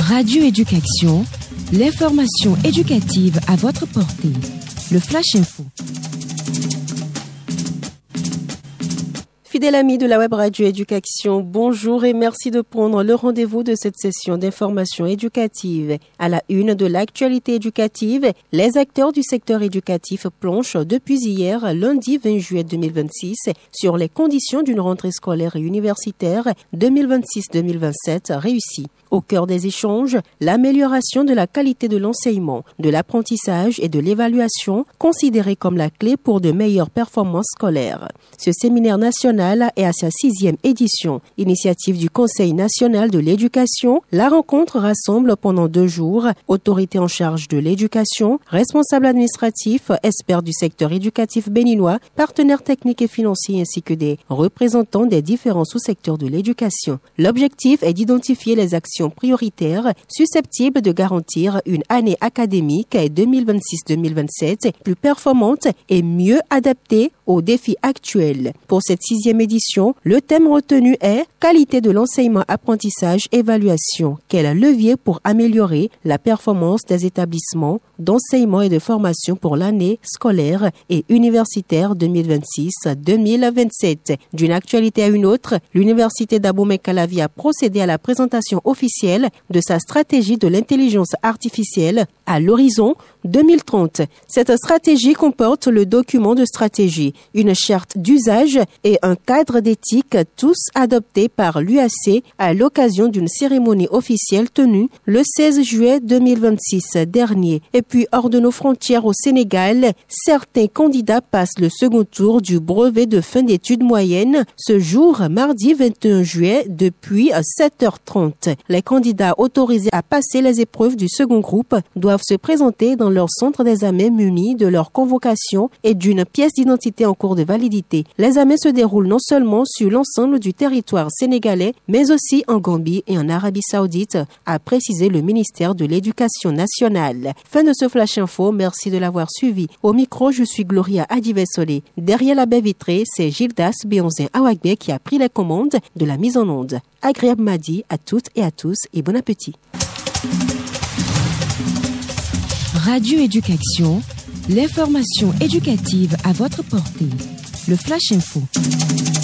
Radio Éducation, l'information éducative à votre portée. Le Flash Info. Fidèles amis de la Web Radio Éducation, bonjour et merci de prendre le rendez-vous de cette session d'information éducative. À la une de l'actualité éducative, les acteurs du secteur éducatif planchent depuis hier, lundi 20 juillet 2026, sur les conditions d'une rentrée scolaire et universitaire 2026-2027 réussie. Au cœur des échanges, l'amélioration de la qualité de l'enseignement, de l'apprentissage et de l'évaluation, considérée comme la clé pour de meilleures performances scolaires. Ce séminaire national est à sa 6e édition. Initiative du Conseil national de l'éducation, la rencontre rassemble pendant 2 jours autorités en charge de l'éducation, responsables administratifs, experts du secteur éducatif béninois, partenaires techniques et financiers ainsi que des représentants des différents sous-secteurs de l'éducation. L'objectif est d'identifier les actions prioritaires susceptibles de garantir une année académique 2026-2027 plus performante et mieux adaptée aux défis actuels. Pour cette 6e édition, le thème retenu est « Qualité de l'enseignement, apprentissage, évaluation ». Quel levier pour améliorer la performance des établissements d'enseignement et de formation pour l'année scolaire et universitaire 2026-2027. D'une actualité à une autre, l'Université d'Abomey-Calavi a procédé à la présentation officielle de sa stratégie de l'intelligence artificielle à l'horizon 2030. Cette stratégie comporte le document de stratégie, une charte d'usage et un cadre d'éthique, tous adoptés par l'UAC à l'occasion d'une cérémonie officielle tenue le 16 juillet 2026 dernier. Et puis, hors de nos frontières au Sénégal, certains candidats passent le second tour du brevet de fin d'études moyennes ce jour, mardi 21 juillet, depuis 7h30. Les candidats autorisés à passer les épreuves du second groupe doivent se présenter dans leur centre d'examen munis de leur convocation et d'une pièce d'identité en cours de validité. L'examen se déroule non seulement sur l'ensemble du territoire sénégalais, mais aussi en Gambie et en Arabie Saoudite, a précisé le ministère de l'Éducation nationale. Fin de ce Flash Info, merci de l'avoir suivi. Au micro, je suis Gloria Adivesole. Derrière la baie vitrée, c'est Gildas Béonzin Awagbe qui a pris les commandes de la mise en onde. Agréable mardi à toutes et à tous et bon appétit. Radio Éducation, l'information éducative à votre portée. Le Flash Info.